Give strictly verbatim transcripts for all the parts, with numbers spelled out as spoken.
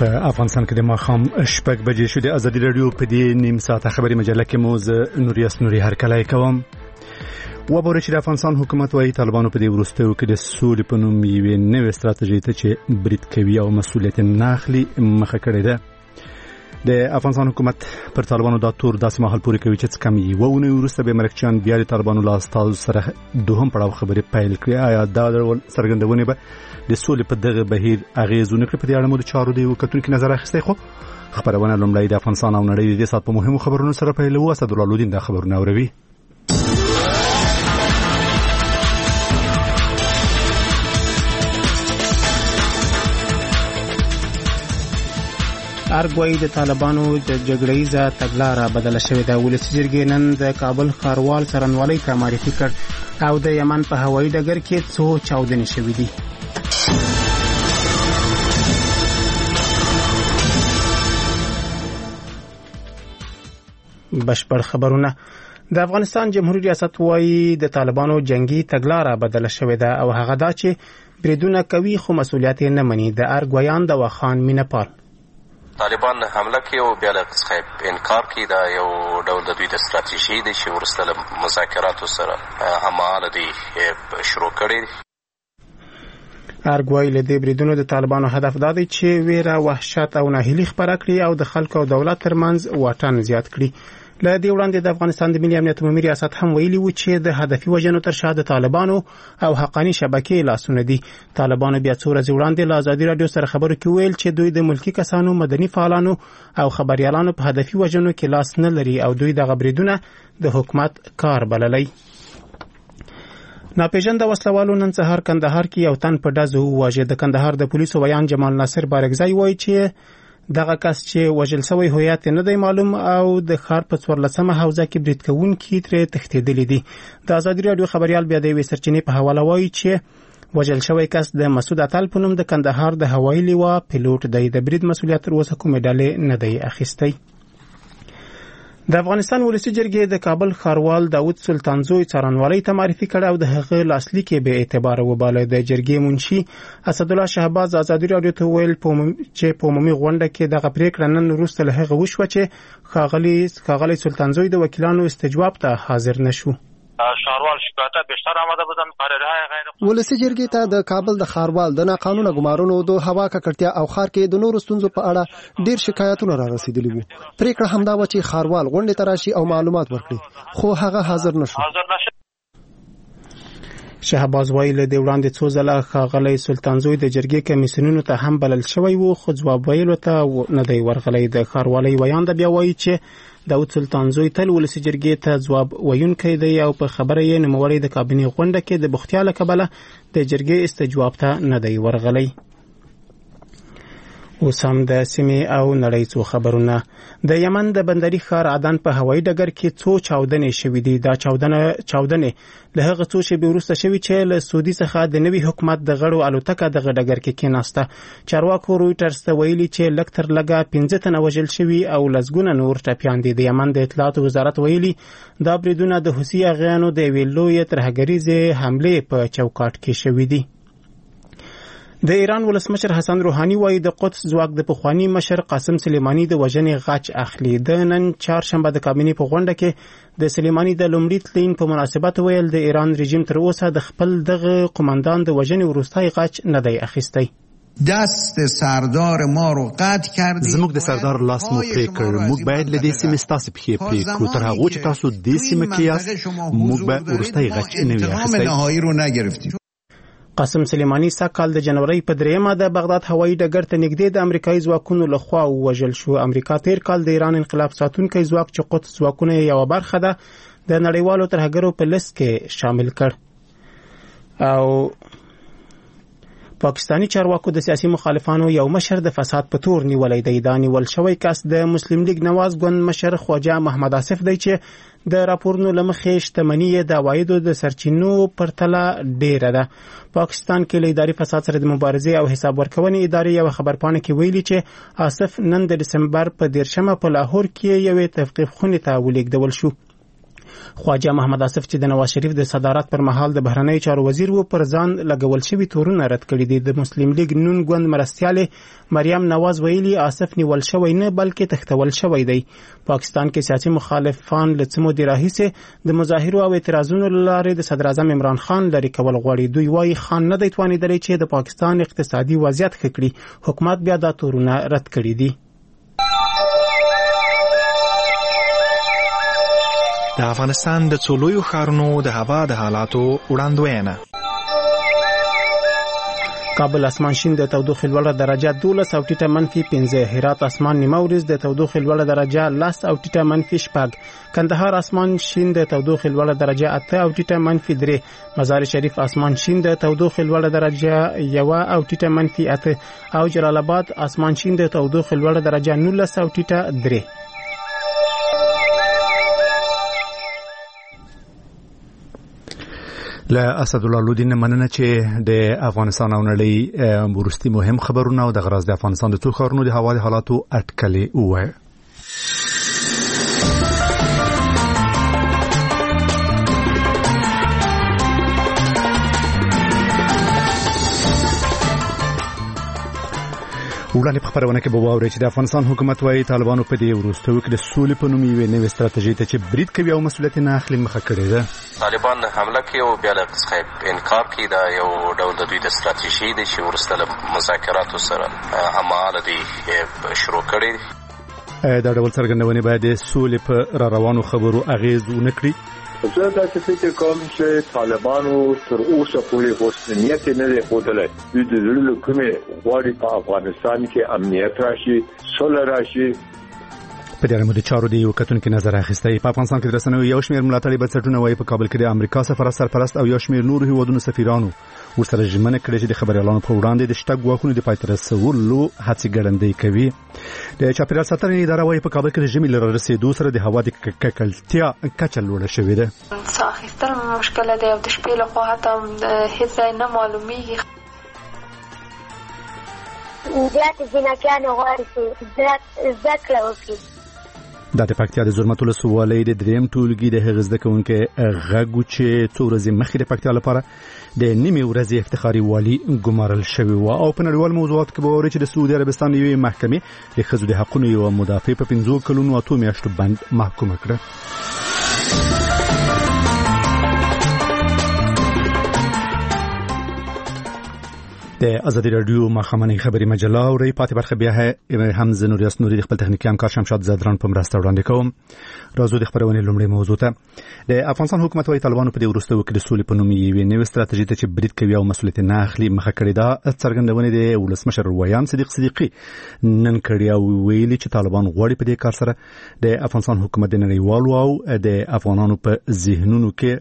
په افغانستان کې د ماښام شپږ بجې شو. د ازادي راډیو په دې نیم ساعته خبري مجله کې مو زه نوریاس نوري هرکلی کوم. وبورې چې د افغانستان حکومت وايي طالبانو په دې وروستیو کې د سولې په نوم یوې نوې ستراتیژۍ ته چې برید کوي او مسؤلیت نه اخلي مخه کړې ده. د افغانستان حکومت پر طالبانو دا تور داسې مهال پورې کوي چې څه کم یوه اونۍ وروسته به مرکچیان بیا د طالبانو له استازو سره دوهم پړاو خبرې پیل کړي. آیا دا ډول څرګندونې به د سولې په دغه بهیر اغېز ونه کړي؟ په دې اړه مو د چارو د یو کتونکي نظر اخیستی. خو خبرونه لومړی د افغانستان او نړۍ د دې ساعت په مهمو خبرونو سره پیلوو. اسدالله لودین دا خبرونه اوروي. ارګوای د طالبانو د جګړه‌یزه تګلاره بدله شوې ده. ولسي جرګې نن د کابل ښاروال څارنوالۍ ته معرفي کړ او د یمن په هوایي ډګر کې څو چاودنې شوې دي. بشپړ خبرونه. د افغانستان جمهوریت ریاست وايي د طالبانو جنگي تګلاره بدله شوې ده او هغه دا چې بریدونه کوي خو مسؤلیت نه مني. د ارګوایان د وخان مینپال طالبان حمله کوي او بیا له څخه انکار کوي. دا یو ډول د دوی د ستراتیژي دی چې ورسته له مذاکراتو سره هماهاله دی شروع کړي. ارګوای له دې بریدونو د طالبانو هدف دا دی چې ویره، وحشت او ناهیلي خپره کړي او د خلکو او دولت ترمنځ واټن زیات کړي. له دې وړاندې د افغانستان د ملي امنیت عمومي ریاست هم ویلي و چې د هدفي وژنو تر شا د طالبانو او حقاني شبکې لاسونه دي. طالبانو بیا څو ورځې وړاندې له ازادي راډیو سره خبرو کې ویل چې دوی د ملکی کسانو، مدني فعالانو او خبريالانو په هدفي وژنو کې لاس نه لري او دوی د غبرګونونه د حکومت کار بللی. ناپېژانده وسلوالو نن سهار کندهار کې یو تن په ډزو وواژه. د کندهار د پولیسو ویان جمال ناصر بارګزای وایي چې دغه کس چې وژل شوی هویت نه دی معلوم او د ښار په څوارلسمه حوزه کې برید کوونکي ترې تښتېدلي دي. د ازادي راډیو خبريال بیا د یوې سرچینې په حواله وایي چې وژل شوی کس د مسعود اتل په نوم د کندهار د هوایي لیوا پیلوټ دی. د برید مسؤلیت تر اوسه کومې ډلې نه دی اخیستی. د افغانستان ولسي جرګې د کابل ښاروال داود سلطانزوی څارنوالۍ ته معرفي کړ او د هغه لاسلیک به اعتبار وباله. د جرګې منشي اسدالله شهباز ازادي راډیو ته ویل چې په عمومي غونډه کې دغه پریکړه نن وروسته له هغه وشوه چې ښاغلي ښاغلي سلطانزوی د وکیلانو استجواب ته حاضر نشو. ښاروال شکایت بیشتر آمده بودن قراره غیر ولسی جرګې ته د کابل د ښاروال د ناقانونه ګمارونو د هوا ککړتیا او ښار کې د نورو ستونزو په اړه ډیر شکایتونه را رسیدلي وو. پریکړه همدا و چې ښاروال غونډې ته راشي او معلومات ورکړي خو هغه حاضر نشو. شهباز وایي له دې وړاندې څو ځله ښاغلی سلطانزوی د جرګې کمیسیونونو ته هم بلل شوی وو خو ځواب ویلو ته نه دی ورغلی. د ښاروالۍ ویان د بیا وایي چې داود سلطانزوی تل ولسي جرګې ته ځواب ویونکی دی او په خبره یې نوموړی د کابینې غونډه کې د بوختیا له کبله د جرګې استجواب ته نه دی ورغلی. اوس هم د سیمې او نړۍ څو خبرونه. د یمن د بندري ښار عدن په هوایي ډګر کې څو چاودنې شوې دي. دا چاودنه چاودنې له هغه څو شېبې وروسته شوې چې له سعودي څخه د نوي حکومت د غړو الوتکه دغه ډګر کې کېناسته. چارواکو رویټرز ته ویلي چې لږ تر لږه پنځه تنه وژل شوي او لسګونه نور ټپیان دي. د یمن د اطلاعاتو وزارت ویلي دا بریدونه د حوثي اغیانو د یوې لویې ترهګریزې حملې په چوکاټ کې شوي دي. د ایران ولسمشر حسن روحاني وایي د قدس ځواک د پخوانی مشر قاسم سلیمانی د وژنې غچ اخلي. د نن چهارشنبه د کابینې په غونډه کې د سلیمانی د لومړي تلین په مناسبت ویل د ایران رژیم تر اوسه د خپل دغه قومندان د وژنې وروستی غچ نه دی اخیستی. دست سردار ما رو قطع کردیم. زموږ د سردار لاس مو پرې کړ. موږ باید له دې سیمې ستاسو پښې پرې کړو. تر هغه چې تاسو دې سیمه کې یاست موږ به وروستی غچ نه وي اخیستی. قاسم سلیمانی سکهال د جنوري په دریمه د بغداد هوایي ډګر ته نږدې د امریکایي ځواکونو لخوا وژل شو. امریکا تیر کال د ایران انقلاب ساتونکي ځواک چې قدس ځواکونه یو برخه ده د نړیوالو ترهګرو په لیست کې شامل کړ. او پاکستانی چارواکو د سیاسي مخالفانو یو مشر د فساد په تور نیولې دی. دا نیول شوی کس د مسلم لیگ نواز ګوند مشر خواجه محمد آصف دی چې د راپورونو لمخې شتمنۍ د عوایدو د سرچینو پرتله ډیره ده. پاکستان کې له اداري فساد سره د مبارزې او حساب ورکونې ادارې یو خبرپاڼه کې ویلي چې آصف نن د دسمبر په دیرشمه په لاهور کې یو تحقیق خونې ته ولیږدول شو. خواجه محمد آصف چې د نواز شریف د صدارت پر مهال د بهرنیو چارو وزیر و پر ځان لګول شوي تورونه رد کړي دي. د مسلم لیگ نون ګوند مرستیالې مریم نواز ویلي آصف نیول شوی نه بلکې تښتول شوی دی. پاکستان کې سیاسي مخالفان له څه مودې راهیسې د مظاهرو او اعتراضونو له لارې د صدر اعظم عمران خان لرې کول غواړي. دوی وايي خان نه دی توانېدلی چې د پاکستان اقتصادي وضعیت ښه کړي. حکومت بیا دا تورونه رد کړي دي. د افغانستان د څو لویو ښارونو د هوا د حالاتو وړاندوینه. کابل اسمان شین د تودوخې لوړه درجه دولس او ټیټه منفي پنځه. هرات اسمان نیمه ورځ د تودوخې لوړه درجه لس او ټیټه منفي شپږ. کندهار اسمان شین د تودوخې لوړه درجه اته او ټیټه منفي درې. مزار شریف اسمان شین د تودوخې لوړه درجه یو او ټیټه منفي اته او جلال آباد اسمان شین د تودوخې لوړه درجه نولس او ټیټه درې. له اسد الله لودین مننه چې د افغانستان او نړۍ وروستي مهم خبرونه او د غراز د افغانستان د څو ښارونو د هوا د حالاتو اټکلې ووایي. وړاندې په خبرونه کې به واورئ چې د افغانستان حکومت وايي طالبانو په دې وروستیو کې د سولې په نوم یوې نوې ستراتیژۍ ته چې برید کوي او مسؤلیت نه اخلي مخه کړې ده. طالبان حمله کوي او بیا له څخه انکار کوي. دا یو ډول د دوی د ستراتیژۍ دی چې وروسته له مذاکراتو سره هماهاله دی شروع کړي. دا ډول څرګندونې باید د سولې په را روانو خبرو اغېز ونه کړي. زه داسې فکر کوم چې طالبانو تر اوسه پورې هیڅ نیت نه دی ښودلی. دوی د زړه له کومې غواړي په افغانستان کې امنیت راشي، سوله راشي. په دې اړه د چارو د یو کتونکو نظر اخیستی. په افغانستان کې د رسنیو یو شمېر ملاتړي بنسټونه وایي په کابل کې د امریکا سفارت سرپرست او یو شمېر نورو هیوادونو سفیرانو ورسره ژمنه کړې چې د خبریالانو په وړاندې د شته ګواښونو د پای ته رسولو هڅې ګړندۍ کوي. د چاپیریال ساتنې اداره وایي په کابل کې د ژمي له رارسېدو سره د هوا د ککړتیا کچه لوړه شوې ده. ساه اخیستل مشکله ده او د شپې لخوا حتی هېڅ ځای نه معلومیږي. زیات جنکیانو غواړي چې زده کړه وکړي. دا د پکتیا د زرمت ولسوالۍ د دریم ټولګي د هغه زده کوونکي غږ چې څو ورځې مخکې د پکتیا لپاره د نیمې ورځې افتخاري والي ګمارل شوی و. او په نړیوال موضوعاتو کې به واورئ چې د سعودي عربستان یوې محکمې د ښځو د حقونو یوه مدافع په پنځو کلونو اتو میاشتو بند محکومه کړه. د ازادي رادیو مخامنۍ خبري مجله او ری پاتې برخه بیا هم زه نور یاس نوري د خپل تخنیکی همکار شمشاد زدران په مرسته وړاندې کوم. راځو د خبرونې لومړی موضوع ته. د افغانستان حکومت وايي طالبانو په دې وروستیو کې د سولې په نوم یوې نوې ستراتیژي ته چې برید کوي او مسؤلیت نه اخلي مخه کړې ده. څرګندونې د ولسمشر ویان صدیق صدیقي نن کړي او ویلي چې طالبان غواړي په دې کار سره د افغانستان حکومت د نړیوالو او د افغانانو په ذهنونو کې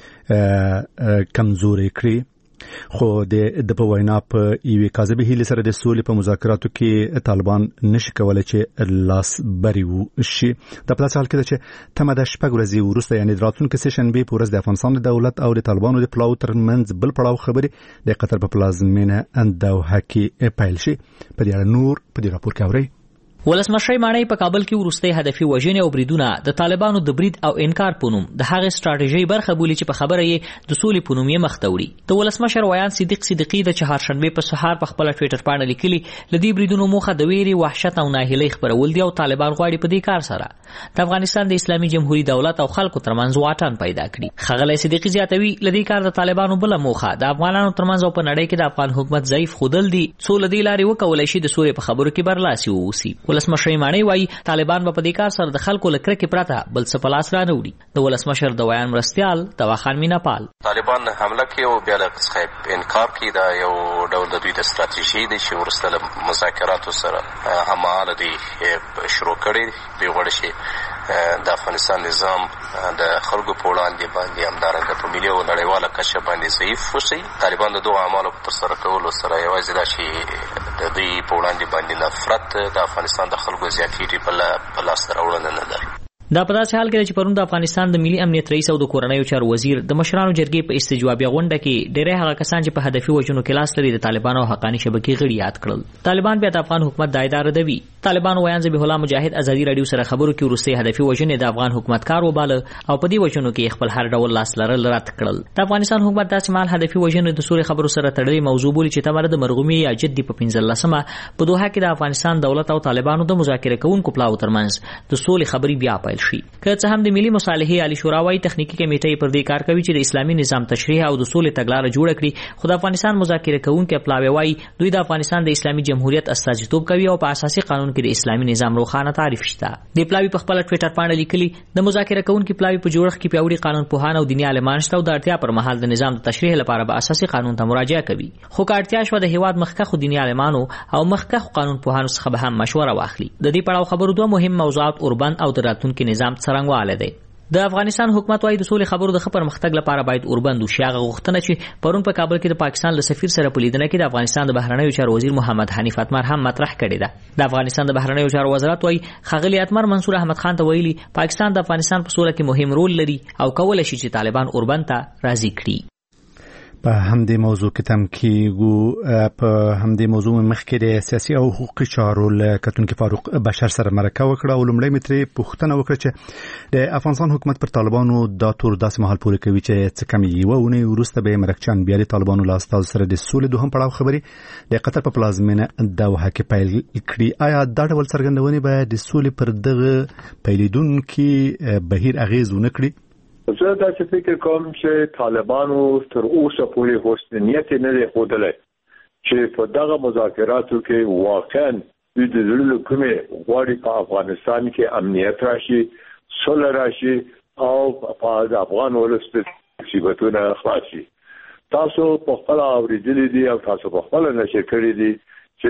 کمزوري کړي. خو د د په وینا په یوې کاذبه هیله سره د سولې په مذاکراتو کې طالبان نشي کولای چې لاس بری وشي. د پلاس حال کې چې تمه د شپږ ورځې وروسته یعنی راتلونکي سشنبه په ورځ د افغانستان د دولت او د طالبانو د پلاو ترمنځ بل پړاو خبرې د قطر په پلازمینه اندوه کې پیل شي. په دې اړه نور په دې راپور کې اورئ. ولسمشر ماڼۍ په کابل کې وروستي هدفي وژنې او بریدونه د طالبانو د برید او انکار په نوم د هغې ستراتیژۍ برخه بولي چې په خبره یې د سولې په نوم یې مخ ته وړي. د ولسمشر ویان صدیق صدیقي د چهارشنبې په سهار په خپله ټویټر پاڼه لیکلي له دې بریدونو موخه د ویرې، وحشت او ناهیلۍ خپرول دي او طالبان غواړي په دې کار سره د افغانستان د اسلامي جمهوریت دولت او خلکو ترمنځ واټن پیدا کړي. ښاغلی صدیقي زیاتوي له دې کار د طالبانو بله موخه د افغانانو ترمنځ او په نړۍ کې د افغان حکومت ضعیف ښودل دي څو له دې لارې وکولی شي د سولې په خبرو کې برلاسي واوسي. ولسمشر ماڼۍ طالبان په دې کار سره د خلکو له کرکې پرته بل څه په لاس رانه وړي. د ولسمشر د ویان مرستیال تواخان میناپال طالبان حمله کوي او بیا له څخه انکار کوي. دا یو ډول د دوی د ستراتیژۍ دی چې وروسته له مذاکراتو سره هماهاله دی شروع کړي. دوی غواړي چې د افغانستان نظام د خلکو په وړاندې باندې همدارنګه په ملي او نړیواله کچه باندې ضعیف وشي. طالبان د دغو اعمالو په ترسره کولو سره یوازې دا چې د دوی په وړاندې باندې نفرت د افغانستان د خلکو زیاتېږي په لاس ته راوړنه نه لري. دا په داسې حال کې چې پرون د افغانستان د ملي امنیت رئیس او د کورنیو چارو وزیر د مشرانو جرګې په استجوابي غونډه کې ډېری هغه کسان چې په هدفي وجنو کې لاس لري د طالبانو حقاني شبکې غړي یاد کړل. طالبان بیا د افغان حکومت د اداره دوي. طالبان ویان ذبیح الله مجاهد ازادي رادیو سره خبرو کې ورسته هدفي وجنې د افغان حکومت کار وباله او په دې وجنو کې خپل هر ډول لاس لرل رد کړل. د افغانستان حکومت داسې مال هدفي وجنې د سوري خبرو سره تړلې موضوع بولي چې تمره د مرغومي یا جدي په پنځلسمه په دوحه کې د افغانستان دولت او طالبانو د مذاکره کوونکو پلاو ترمنځ د سولې خبري بیا پیل شي. که څه هم د ملي مصالحې عالی شورا وايي تخنیکی کمیټې پر دې کار کوي چې د اسلامي نظام تشریح او د سولې تګلارې جوړ کړي، خو د افغانستان مذاکره کوونکو پلاوی وايي دوی د افغانستان د اسلامي جمهوریت استازیتوب کوي او په اساسي قانون کې د اسلامي نظام روښانه تعریف شته. د پلاوی په خپل ټوئیټر باندې لیکلي د مذاکره کوونکو پلاوی په جوړښت کې پیوړي قانون پوهان او دیني عالمان شته او د اړتیا پر مهال د نظام د تشریح لپاره به اساسي قانون ته مراجعه کوي. خو کارتیا شو د هیواد مخکخو دیني عالمانو او مخکخو قانون پوهانو څخه به هم مشوره واخلي. د دې پړاو خبرو دوه مهم موضوعات اوربند او د راتلونکي نظام څرنګواله دي. د افغانستان حکومت وايي د سولې خبرو د خبر مختګ لپاره باید اوربند وشي. هغه غوښتنه چې پرون په کابل کې د پاکستان له سفیر سره په لیدنه کې د افغانستان د بهرنیو چارو وزیر محمد حنیف اتمر هم مطرح کړې ده. د افغانستان د بهرنیو چارو وزارت وايي خغلی اتمر منصور احمد خان ته ویلي پاکستان د افغانستان په سوله کې مهم رول لري او کولای شي چې طالبان اوربند ته راضي کړي. په همدې موضوع کې تم کېږو په همدې موضوع مخکې د سیاسي او حقوقي چارو کتونکي فاروق بشر سره مرکه وکړه او لومړی مترې پوښتنه وکړه چې د افغانستان حکومت پر طالبانو دا تور داسې مهال پورې کوي چې څه کم یوه اونۍ وروسته به مرکچیان بیا د طالبانو له استازو سره د سولې دوهم پړاو خبرې د قطر په پلازمینه دوحه کې پیل کړي. آیا دا ډول څرګندونې به د سولې پر دغه پیلېدونکي بهیر اغېز ونه کړي؟ زه داسې فکر کوم چې طالبانو تر اوسه پورې حسن نیت نه دی ښودلی چې په دغه مذاکراتو کې واقعا دوی د زړه له کومې غواړي په افغانستان کې امنیت راشي، سوله راشي او په افغان ولس مصیبتونه خلاص شي. تاسو په خپله اورېدلي دي او تاسو په خپله نشر کړي دي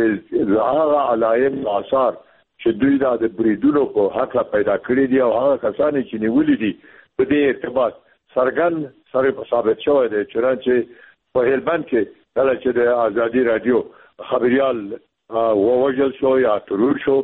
چې هغه علایم آثار چې دوی دا د بریدونو په هکله پیدا کړي دي او هغه کسان چې نیولي دي په دې ارتباط سرګن سره ثابت شوی دی. چنانچه په هلمند کې کله چې د ازادي رادیو خبريال ووژل شو یا ترور شو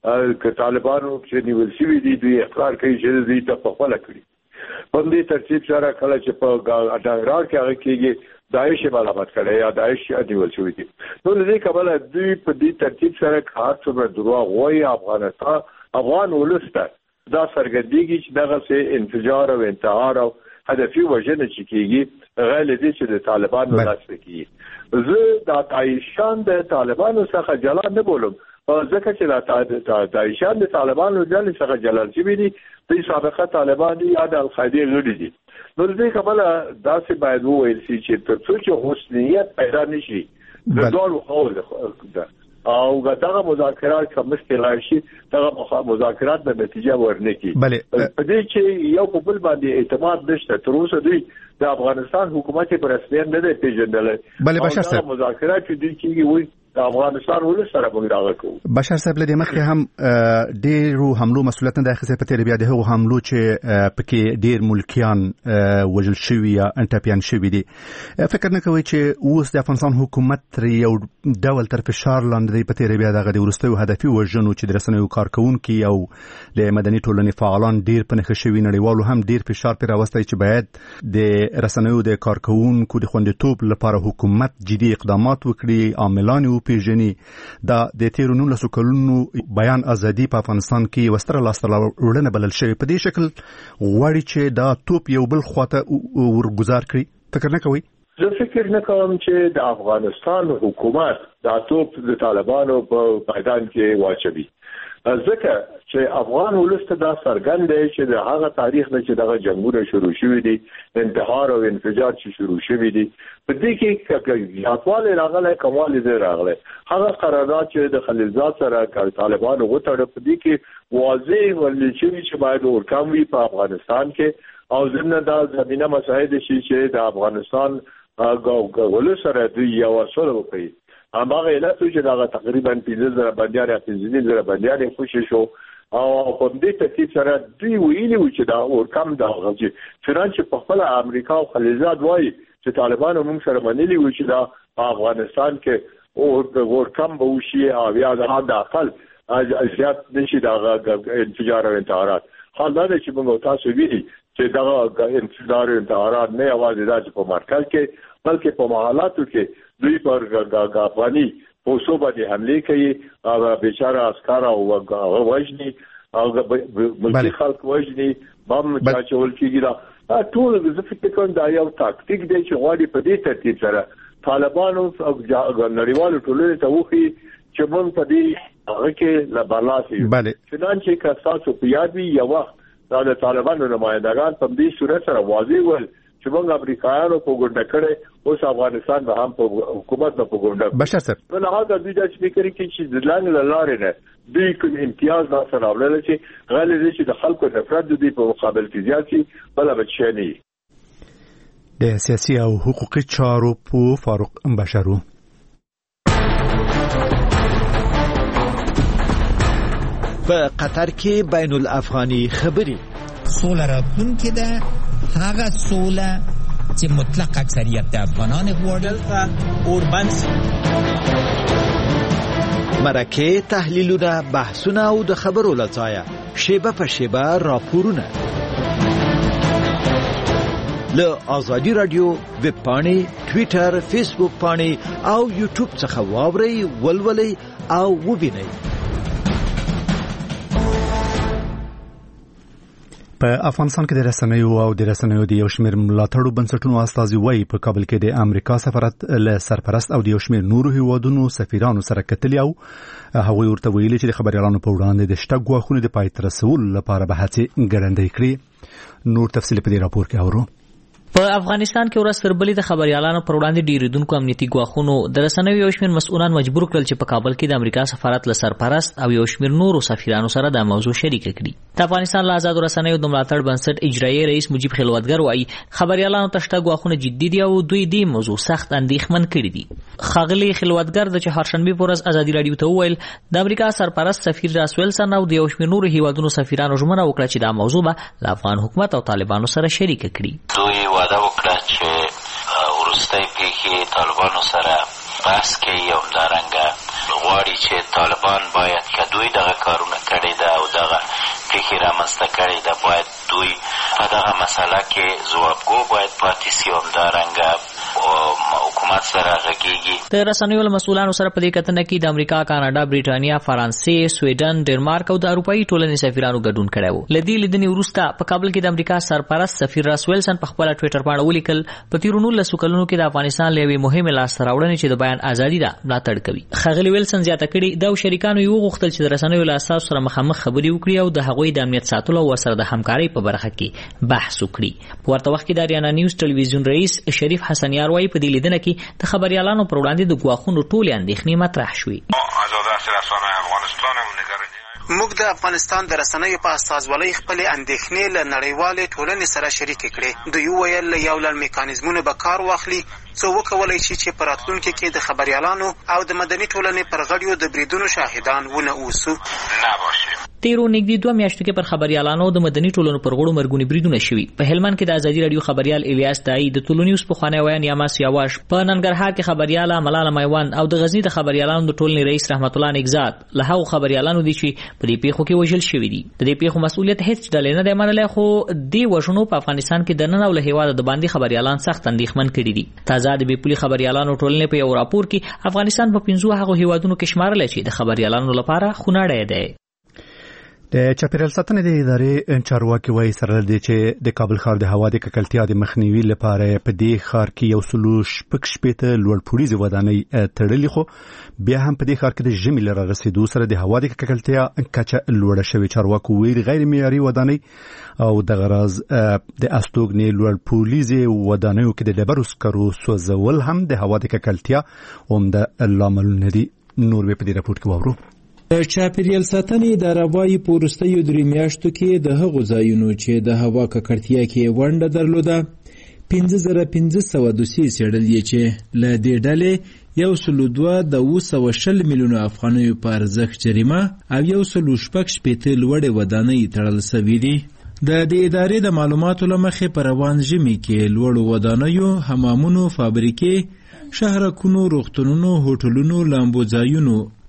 که طالبانو چې نیول شوي دي دوی اقرار کوي چې دوی ته په خپله کړي. په دې ترتیب سره کله چې په ډنګرار کې هغه کېږي داعش ملامت کړي یا داعش نیول شوي دي. نو له دې کبله دوی په دې ترتیب سره کار څومره دروغ وایي افغانستان افغان ولس ته دا سرګردېږي چې دغه سه انفجار او انتحار او هدفي وژنه چې کېږي غیر دې چې د طالبانو لاس کېږي. زه د داعشان د طالبانو څخه جلا نه بولم ځکه چې د داعشان د طالبانو ځل څخه جلا شوي دي د سابقه طالبان یا د القاعده غړي دي. نو دې کبله داسې باید وویل شي چې تر څو چې حسنیت پیدا نشي د دوه خو او دغه مذاکرات کوم مشکل شي دغه مذاکرات به نتیجه ورنکي. په دې چې یو په بل باندې اعتماد نشته تر اوسه دوی د افغانستان حکومت پر رسمیت نه دی پیژندل. بله بشر صاحب مذاکرات چې دوی کیږي وي د افغانستان ولس سره موږ راغلو. بشر صاحب لدې مخکې هم ډېرو حملو مسؤلیت نه اخیستی په تیر بیا د هغو حملو چې پکې ډېر ملکیان وژل شوي یا انټاپیان شوي دي. فکر نه کوئ چې اوس د افغانستان حکومت تر یو ډول تر فشار لاندې دی په تیر بیا دغه د وروستیو هدفي وژنو چې د رسنیو کارکوونکي او د مدني ټولنې فعالان ډېر په نښه شوي نړیوالو هم ډېر فشار پرې راوستی چې باید د رسنیو د کارکوونکو د خوندیتوب لپاره حکومت جدي اقدامات وکړي، عاملان پیژني. دا د تیرو نولسو کلونو بیان ازادي په افغانستان کې وستره لاسته راوړنه بلل شوی. په دې شکل غواړي چې دا توپ یو بل خواته ورګزار کړي. فکر نه کوئ؟ زه فکر نه کوم چې د افغانستان حکومت دا توپ د طالبانو په میدان کې واچوي ځکه چې افغان ولس ته دا څرګند دی چې د هغه تاریخ نه چې دغه جنګونه شروع شوي دي انتحار او انفجار چې شروع شوي دي په دې کې زیاتوالی راغلی کموالی دی راغلی. هغه قرارداد چې د خلیلزاد سره طالبانو وتړه په دې کې واضح ویل شوي چې باید اورکم وي په افغانستان کې او ضمن دا زمینه مساعد شي چې د افغانستان ولس سره دوی یو سره وکړي. هماغه علت چې دا تقریبا پنځه زره بندیان یا پنځه زره بندیان خوشی شو او په دې ترتیب سره دوی ویلي و چې دا اورکم دا غوږی فرانسې په خپل امریکا او خلیلزاد وایي چې طالبانو موږ سره منلي و چې دا په افغانستان کې او اورکم به وشي او یا د اقل زیات نشي دا انفجار او انتحارات. حال دا چې موږ تاسو ویلي چې دا انفجار او انتحارات نه یوازې دا په مرکز کې بلکې په محلاتو کې دوی پر افغاني پوسو باندې حمله کوي او بیچاره عسكر او وژني او ملي خلک وژني بم چاچول کیږي دا ټول د فکر کوم دا یو تاکتیک دی چې غواړي په دې ترتیب سره طالبانو او نړیوالو ټولنې ته وخی چې مونږ په دې هغه کې لا بالاسي چنانچه که تاسو په یاد وي یو وخت دا د طالبانو نمائندگان په دې صورت سره واضح ول چې موږ امریکایانو په ګونډه کړي اوس افغانستان به هم په حکومت نه په ګونډه بشر سر نو هغه د دې چې فکر کوي چې د لاندې لارې نه دوی کوم امتیاز نه سره ولر چې غالي دي چې د خلکو نفرت د دې په مقابل کې زیات شي بل به نه د سیاسي او حقوقي چارو په فاروق بشرو په قطر کې بین الافغاني خبري سوله راتلونکې ده هغه سوله چې مطلق اکثریت د افغانان غواړي اوربنس مرکه تحلیلونه بحثونه او د خبرو لځایه شیبه په شیبه راپورونه له آزادی رادیو ویب پاڼې ټوئیټر فیسبوک پاڼې او یوټیوب څخه واورئ ولولئ او وبینئ. په افغانستان کې د رسنیو او د رسنیو د یو شمېر ملاتړو بنسټونو استازي وایي په کابل کې د امریکا سفارت له سرپرست او د یو شمېر نورو هیوادونو سفیرانو سره کتلي او هغوی ورته ویلي چې د خبريالانو په وړاندې د شته ګواښونو د پای ته رسولو لپاره به هڅې ګړندۍ کړي. نور تفصیل په دې راپور کې اورو. په افغانستان کې ورځ تر بلې د خبريالانو پر وړاندې ډیریدونکو امنیتي ګواښونو د رسنیو یو شمېر مسؤلان مجبور کړل چې په کابل کې د امریکا سفارت له سرپرست او یو شمېر نورو سفیرانو سره د موضوع شریکه کړي. د افغانستان له آزادو رسنیو د ملاتړ بنسټ اجرایي رئیس مجیب خلوتګر وایي خبريالانو ته شته ګواښونه جدي دي او دوی دې موضوع سخت اندېښمن کړي دي. ښاغلي خلوتګر د چهارشنبه په ورځ ازادي رادیو ته وویل د امریکا سرپرست سفیر راس ویلسن او د یو شمېر نورو هیوادونو سفیرانو ژمنه وکړه چې دا موضوع به له افغان حکومت او طالبانو سره شریکه کړي. دوی وعده وکړه چې ورستۍ پیښې طالبانو سره بحث کوي او همدارنګه غواړي چې طالبان باید که دوی دغه کارونه کړي ده او دغه پیښې رامنځته کړي ده باید دوی په دغه مسله کې ځوابګو باید پاتې سي او همدارنګه حکومت سره غږیږي. د رسنیو له مسؤلانو سره په دې کتنه کې د امریکا، کاناډا، بریټانیا، فرانسې، سویډن، ډنمارک او د اروپایي ټولنې سفیرانو ګډون کړی و. له دې لیدنې وروسته په کابل کې د امریکا سرپرست سفیر راس ویلسن په خپله ټویټر باندې ولیکل په تېرو نولسو کلونو کې د افغانستان له یوې مهمې لاسته راوړنې چې د بیان ازادي ده ملاتړ کوي. ښاغلي ویلسن زیاته کړې دا شریکانو یې وغوښتل چې د رسنیو له اساسو سره مخامخ خبرې وکړي او د هغوی د امنیت ساتلو او ورسره د همکارۍ په برخه کې بحث وکړي. په ورته وخت کې د اریانا نیوز ټلویزیون رئیس شریف حسنیار وایي په دې لیدنه کې د خبريالانو پر وړاندې د ګواښونو ټولې اندېښنې مطرح شوې. موږ د افغانستان د رسنیو په استازولۍ خپل اندېښنې له نړیوالې ټولنې سره شریک کړې. دوی وویل یو لړ میکانیزمونه به کار واخلي څو وکولای شي چې په راتلونکي کې د خبريالانو او د مدني ټولنې پر غړیو د بریدونو شاهدان ونه اوسو. تیرو نږدې دوه میاشتو کې پر خبريالانو د مدني ټولنو پر غړو مرګونی بریدونه شوي. په هلمند کې د ازادي رادیو خبريال الیاس دای د ټولنیوز په خوانی ویان یاماس یاواش، په ننګرهار کې خبرياله ملاله میوان او د غزنی د خبريالانو د ټولنې رئیس رحمت الله نگزاد له هغو خبريالانو دي چې په دې پیښو کې وژل شوي دي. د دې پیښو مسؤلیت هیڅ ډلې نه دی منلی، خو دې وژنو په افغانستان کې د نن او له هیواده د باندې خبريالان سخت اندېښمن کړي دي. تازه د بېپولي خبريالانو ټولنې په یو راپور کې افغانستان په پنځو هغو هیوادونو کې شمارلی چې د خبريالانو لپاره خونړی دی. د چاپیریال ساتنې د ادارې چارواکي وایي سره دې چې د کابل ښار د هوا د ککړتیا د مخنیوي لپاره په دې ښار کې یو سلو شپږ شپېته لوړپوړیزې ودانۍ تړلې، خو بیا هم په دې ښار کې د ژمي له رارسېدو سره د هوا د ککړتیا کچه لوړه شوې. چارواکو ویلي غیر معیاري ودانۍ او دغه راز د استوګنې لوړپوړیزې ودانیو کې د ډبرو سکرو سوځول هم د هوا د ککړتیا عمده لاملونه دي. نور به په دې راپور کې واورو. د چاپیریال ساتنې اداره وايي په وروستیو درې میاشتو کې د هغو ځایونو چې د هوا ککړتیا کې ونډه درلوده پنځه زره پنځه سوه دوسیې څېړل چې له دې ډلې یو سلو دوه د اوه سوه شل میلیونو افغانیو په ارزښت جریمه او یو سلو شپږ شپېته لوړې ودانۍ تړل سوي دي. د دې ادارې د معلوماتو له مخې په روان ژمي کې لوړو ودانیو، حمامونو، فابریکې، شهرکونو، روغتونونو، هوټلونو، لامبو ځایونو،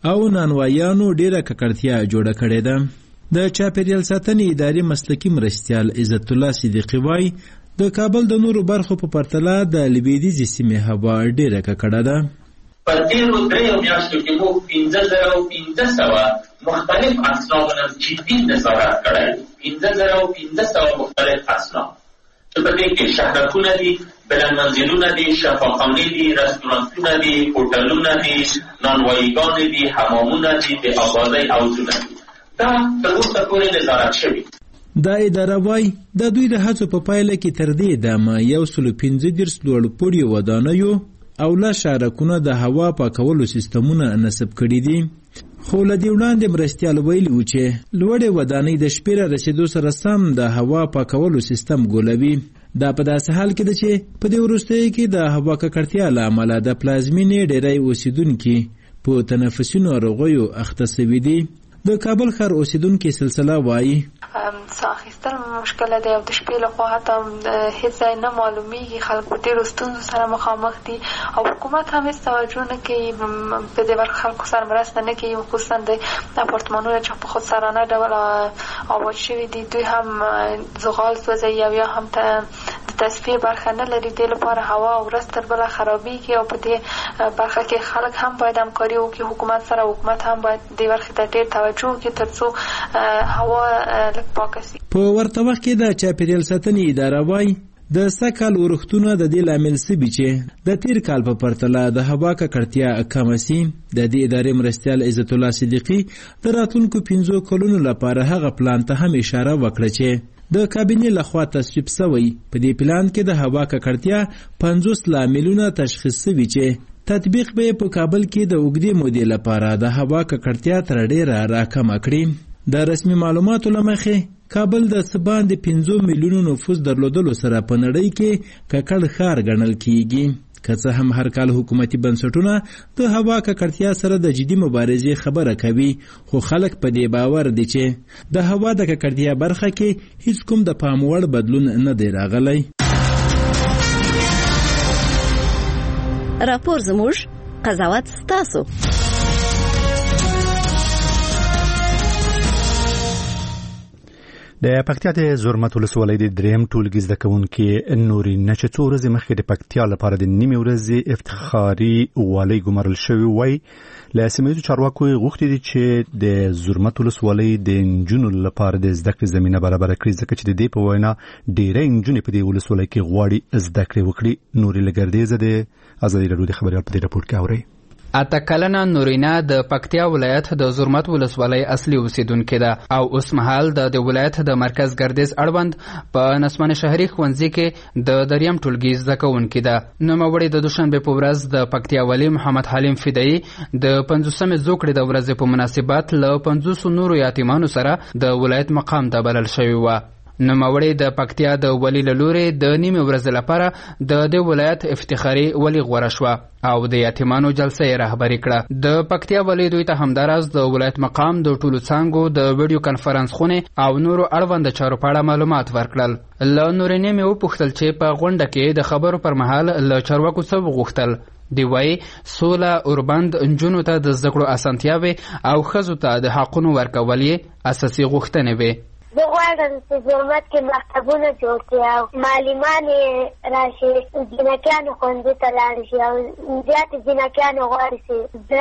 او نانوایانو ډیره ککړتیا جوړه کړې ده. د چاپیریال ساتنې ادارې مسلکي مرستیال عزت الله صدیقي وایي د کابل د نورو برخو په پرتله د لویدیځې سیمې هوا ډیره ککړه ده. په تېرو دریو میاشتو کې موږ پنځه زره او پنځه سوه مختلف اسنادونه جدي نظارت کړی، پنځه زره او پنځه سوه مختلف اسناد چې په دې کې شهرکونه دي، بلندمنزلونه دي، شفاخانې دي، رستورانتونه دي، هوټلونه دي، نانواییګانې دي، حمامونه دي، د آبادۍ حوضونه دي. دا تر اوسه پورې نظارت شوي. دا اداره وایي د دوی د هڅو په پایله کې تر دې دمه یو سل او پنځه دېرش لوړپوړي ودانیو او لا شارکونه د هوا پاکولو سیستمونه نصب کړي دي. خو له دې وړاندې مرستیال ویلي و چې لوړې ودانۍ د شپې را رسېدو سره سم د هوا پاکولو سیستم ګولوي. دا په داسې حال کې ده چې په دې وروستیو کې د هوا ککړتیا له امله د پلازمینې ډېری اوسېدونکي په تنفسي ناروغیو اخته سوي دي. د کابل ښار اوسیدونکي سلسله وایي ساه اخیستل مشکله دی او د شپې لخوا حتی هیڅ ځای نه معلومیږي، خلک په ډېرو ستونزو سره مخامخ دي او حکومت هم هیڅ توجه نه کوي په دې برخه، خلکو سره مرسته نه کوي، خصوصا د اپارتمانونه چې په خودسرانه ډول آباد شوي دي دوی هم زغال سوځوي او یا هم د تصفیې برخه نه لري. دې لپاره هوا ورځ تر بله خرابېږي او په دې برخه کې خلک هم باید همکاري وکړي حکومت سره، حکومت هم باید دې برخې ته ډېر توجه وکړي تر څو هوا لږ پاکه سي. په ورته وخت کې د چاپیریال ساتنې اداره وایي د سږکال ورښتونه د دې لامل سوي چې د تیر کال په پرتله د هوا ککړتیا کمه سي. د دې ادارې مرستیال عزت الله صدیقي د راتلونکو پنځو کلونو لپاره هغه پلان ته هم اشاره وکړه چې د کابینې لخوا تصویب سوی. په دې پلان کې د هوا ککړتیا پنځوس لاملونه تشخیص سوي چې تطبیق به په کابل کې د اوږدې مودې لپاره د هوا ککړتیا تر ډیره راکمه کړي. د رسمي معلوماتو له مخې کابل د څه باندې پنځه میلیونو نفوس درلودلو سره په نړۍ کې ککړ ښار ګڼل کیږي. که څه هم هر کال حکومتي بنسټونه د هوا ککړتیا سره د جدي مبارزې خبره کوي، خو خلک په دې باور دي چې د هوا د ککړتیا برخه کې هیڅ کوم د پام وړ بدلون نه دی راغلی. راپور زموږ، قضاوت ستاسو. د پکتیا د زرمت ولسوالۍ د دریم ټولګي زده کوونکي نوري نشه څو ورځې مخکې د پکتیا لپاره د نیمې ورځې افتخاري والي ګمارل شوی وای. له سیمه چارواکو غوښتي دي چې د زرمت ولسوالۍ د نجونو لپاره د زده کړې زمينه برابر کړي، ځکه چې د دې په وینا ډېرې نجونې په دې ولسوالۍ کې غواړي زده کړې وکړي. نوري لګردیزه د ازادي راډیو د خبريال په دې راپور کې اوري. اته کلنه نورینا د پکتیا ولایت د زرمت ولسوالۍ اصلي اوسیدونکې ده او اوس مهال د ولایت د مرکز ګردیز اړوند په نسمانه شهري ښوونځي کې د دریم ټولګي زده کوونکې ده. نوموړې د دوشنبه په ورځ د پکتیا والي محمد حلیم فدایي د پنځوسمې زوکړې د ورځې په مناسبت له پنځوسو نورو یتیمانو سره د ولایت مقام ته بلل شوی و. نوموړې د پکتیا د والي له لورې د نیمې ورځې لپاره د دې ولایت افتخاري والي غوره شوه او د یتیمانو جلسه یې رهبري کړه. د پکتیا والي دوی ته همداراز د ولایت مقام د ټولو څانګو د ویډیو کنفرانس خونې او نورو اړوند چارو په اړه معلومات ورکړل. له نورینې مې وپوښتل چې په غونډه کې د خبرو پر مهال له چارواکو څه وغوښتل. دی وایي سوله اوربند نجونو ته د زده کړو اسانتیاوې او ښځو ته د حقونو ورکول یې اساسي غوښتنې وې. زه غواړم چې زرمت کې مکتبونه جوړ کړي او معلمان یې راشي، جینکیانو ښوونځي ته لاړ شي او زیاتې جینکیانو غواړي چې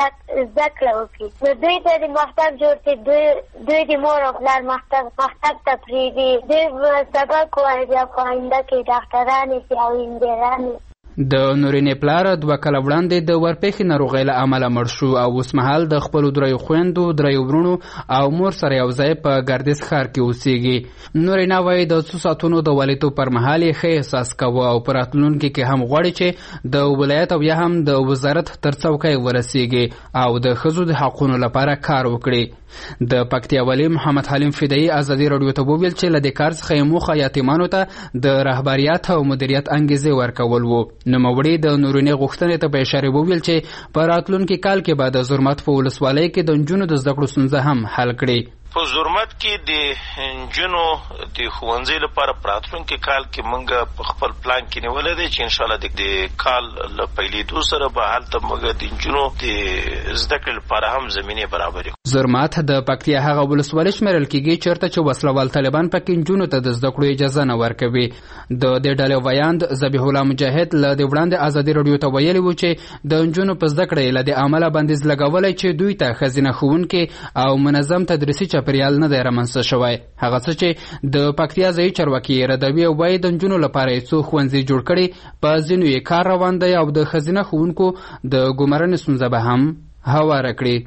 زده کړه وکړي. نو دوی ته د مکتب جوړ کړي، دوی د مور او پلار مکتب مکتب ته پرېږدي، دوی سبق وایي بیا په آینده کې ډاکټرانې شي او انجینرانې. د نورینې پلار دوه کاله وړاندې د ورپېښې ناروغۍ له امله مړ شو او اوس مهال د خپلو دریو خویندو، دریو ورونو او مور سره یو ځای په ګردیز ښار کې اوسېږي. نورینه وایي د څو ساعتونو د والیتوب پر مهال یې ښه احساس کوه او په راتلونکي کې هم غواړي چې د ولایت او یا هم د وزارت تر څوکۍ ورسېږي او د ښځو د حقونو لپاره کار وکړي. د پکتیا والي محمد حلیم فدایي ازادي راډیو ته وویل چې له دې کار څخه یې موخه یتیمانو ته د رهبریت او مدیریت انګیزې ورکول و. نوموړي د نورینې غوښتنې ته په اشاره وویل چې په راتلونکي کال کې به د زرمت په ولسوالۍ کې د نجونو د زده کړو ستونزه هم حل کړي. په زرمت کې د جنو د ښوونځي لپاره راتلونکي کال کې موږ په خپل پلان کې نیولې دی چې ان شاء الله د کال له پیلېدو سره به هلته موږ د جنو د زده کړې لپاره هم زمینه برابرې کړو. زرمت د پکتیا هغه ولسوالۍ شمیرل کېږي چېرته چې وسلوال طالبان پکې نجونو ته د زده کړو اجازه نه ورکوي. د دې ډلې ویاند ذبیح الله مجاهد له دې وړاندې ازادي راډیو ته ویلي و چې د نجونو په زده کړې له دې عمله بندیز لګولی چې دوی ته ښځینه ښوونکي او منظم تدریسي چاپیریال نه دی رامنځته شوی. هغه څه چې د پکتیا ځایي چارواکي ردوي او وایي د نجونو لپاره یې څو ښوونځي جوړ کړي، په ځینو یې کار روان دی او د ښځینه ښوونکو د ګمارنې ستونزه به هم هواره کړي.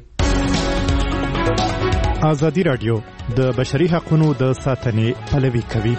ازادي راډیو د بشري حقوقو د ساتنې پلوي کوي.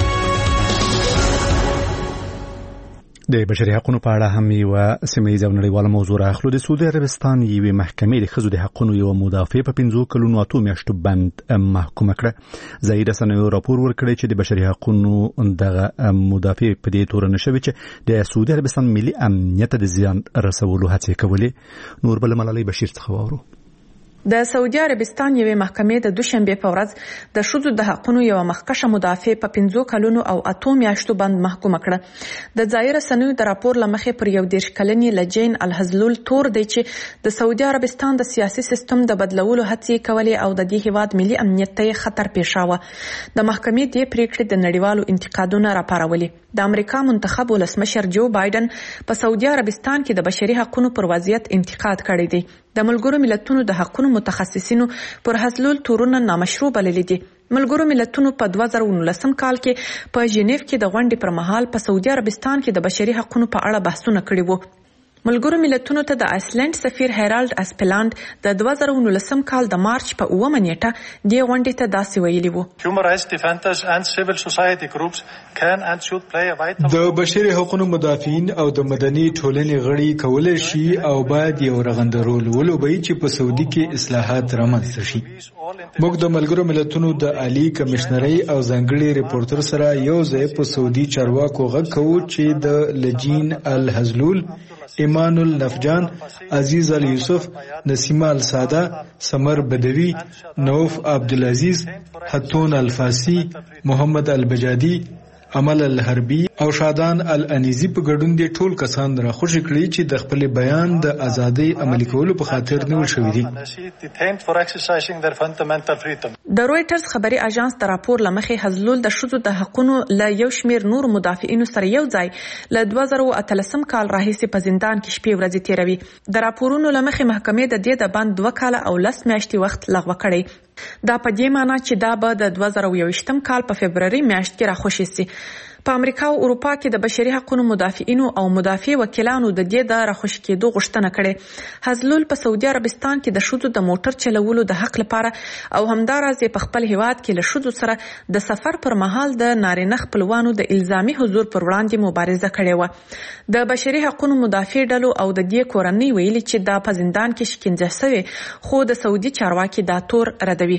د بشري حقوقو په اړه هم یو سیمه‌ییزه او نړیواله موضوع راخلو. د سعودي عربستان یوې محکمې د ښځو د حقوقو یو مدافع په پنځو کلونو اتو میاشتو بند محکومه کړه. ځایي رسنیو راپور ورکړی چې د بشري حقوقو دغه مدافع په دې تورن شوی چې د سعودي عربستان ملي امنیت د زیان رسولو هڅې کولې. نور بل ملالۍ بشیر څخه واورو. د سعودي عربستان یوې محکمې د دوشنبه په ورځ د ښځو د حقوقو یو مخکشه مدافع په پنځو کلونو او اتو میاشتو بند محکومه کړه. د ځایي رسنیو د راپور لمخې پر یو دېرش کلنې لجین الحزلول تور دی چې د سعودي عربستان د سیاسي سیستم د بدلولو هڅې کولې او د دې هیواد ملي امنیت ته خطر پېښاوه. د محکمې دې پریکړې د نړیوالو انتقادونو راپارولې. د امریکا منتخب ولسمشر جو بایدن په سعودي عربستان کې د بشري حقوقو پر وضعیت انتقاد کړی دی. د ملګرو ملتونو د حقوقو متخصصینو پر حزلول تورونه نامشروع بللي دي. ملګرو ملتونو په دوه زره نولسم کال کې په ژنیف کې د غونډې پر مهال په سعودي عربستان کې د بشري حقوقو په اړه بحثونه کړي وو. ملګرو ملتونو ته د آیسلند سفیر هیرالد اسپلاند د دوه زره نولسم کال د مارچ په اوومه نیټه دې غونډې ته داسې ویلي وو: د بشري حقوقو مدافعین او د مدني ټولنې غړي کولای شي او باید یو رغندرول ولوبي چې په سعودي کې اصلاحات رامنځته شي. موږ د ملګرو ملتونو د عالی کمشنري او ځانګړي ریپورټر سره یو ځای په سعودي چارواکو غږ کوو چې د لجین الحزلول، ایمان النفجان، عزیز الیوسف، نسیمه الساده، سمر بدوی، نوف عبدالعزیز، حتون الفاسی، محمد البجادی، عمل الحربی او شادان الانیزی په ګډون دي ټول کسان را خوشی کړی چې د خپل بیان د ازادۍ عملي کولو په خاطر نیول شوی دي. د رويټرز خبري اژانس د راپور لمخې حزلول د شذو د حقونو له یو شمیر نور مدافعینو سره یو ځای له دوه زره اتلسم کال راهیسې په زندان کې شپې ورځې تیروي. د راپورونو لمخې محکمې د دې د بند دوه کاله او لس میاشتې وخت لغوه کړی. دا په دې معنی چې دا به د دوه زره یوویشتم کال په فبروري میاشت کې راخوشي سي. په امریکا او اروپا کې د بشري حقوقو مدافعینو او مدافع وکیلانو د دې د راخوشي کېدو غوښتنه کړې. حزلول په سعودي عربستان کې د شذو د موټر چلولو د حق لپاره او همدارس په خپل هیواد کې له شذو سره د سفر پر مهال د نارینه خپلوانو د الزامي حضور پر وړاندې مبارزه کړې و. د بشري حقوقو مدافع ډلو او د دې کورنۍ ویلي چې دا په زندان کې شکنجه شوی، خو د سعودي چارواکي دا تور ردوي.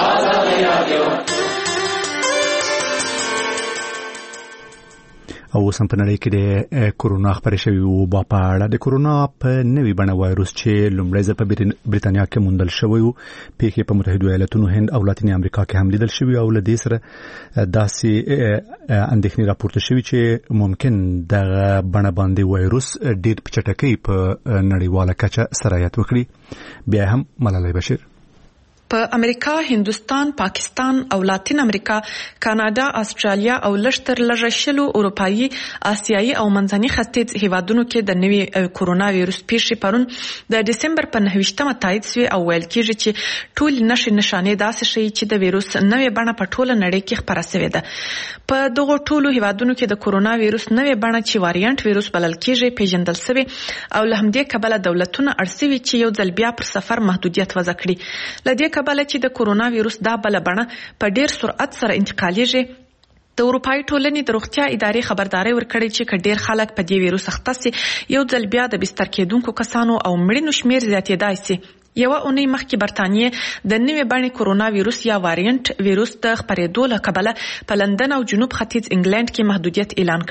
او اوس هم په نړۍ کې د کورونا خپرې شوې وبا په اړه. د کورونا په نوې بڼه وایروس چې لومړی ځل په بریتانیا کې موندل شوی و، پیښې په متحده ایالاتونو، هند او لاتینې امریکا کې هم لیدل شوي او له دې سره داسې اندېښنې راپورته شوي چې ممکن دغه بڼه باندې وایروس ډېر په چټکۍ په نړیواله کچه سرایت وکړي. بیا هم ملالۍ بشیر په امریکا، هندوستان، پاکستان او لاتین امریکا، کاناډا، استرالیا او لشتر لږه شلو اروپایي، آسیایي او منځني ختیځ هیوادونو کې د نوي کورونا وایروس پیښې پرون د دسمبر په نهویشتمه تایید شوې او ویل کېږي چې ټول نښې نښانې داسې ښیي چې د وایروس نوې بڼه په ټوله نړۍ کې خپره شوې ده. په دغو ټولو هیوادونو کې د کورونا وایروس نوې بڼه چې واریانت وایروس بلل کېږي پیژندل شوې او له همدې کبله دولتونه اړ شوي چې یو ځل بیا پر سفر محدودیت وضع کړي. له دې کبله چې د کورونا وایروس دا بل بڼه په ډیر سرعت سره انتقالیږي. د اروپאי ټولنې د روغتیا ادارې خبرداري ورکړې چې کډیر خلک په دې وایروس اخته سي، یو ځل بیا د بستر کېدونکو کسانو او مړینو شمیر زیاتېدای سي. یو اونۍ مخکې برتانیې د نوې بڼې کورونا وایروس یا واریانت وایروس د خپرېدو له کبله په لندن او جنوب ختیځ انګلند کې محدودیت اعلان کړ.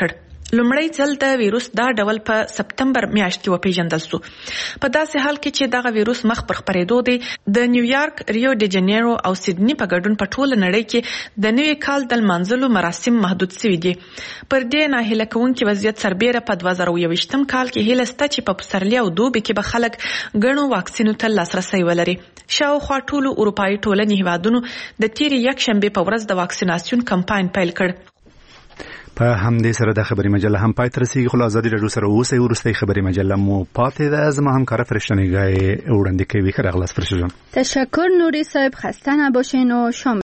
لومړی ځل د ویروس دا ډول په سپتمبر میاشت کې وپیژندل شو. په داسې حال کې چې دغه ویروس مخ پر خپرېدو دی، د نیویارک، ریو ډی جنیرو او سیدنی په ګډون په ټوله نړۍ کې د نوي کال د لمانځلو مراسم محدود شوي دي. پر دې ناهیله کوونکي وضعیت سربیره په دوه زره یوویشتم کال کې هیله شته چې په پسرلي او دوبي کې به خلک ګڼو واکسینو ته لاسرسی ولري. شاوخوا ټولو اروپایي ټولنې هیوادونو د تیرې یکشنبې په ورځ د واکسیناسیون کمپاین پیل کړ. په همدې سره د خبري مجله هم پای ته رسیږي. خو ازادي راډیو سره اوسئ. وروستۍ خبري مجله مو پاتې ده. زما همکار فرشته نگاه وړاندې کوي. ښه راغلاست فرشته جان. تشکر نوری صاحب. خسته نباشین و شام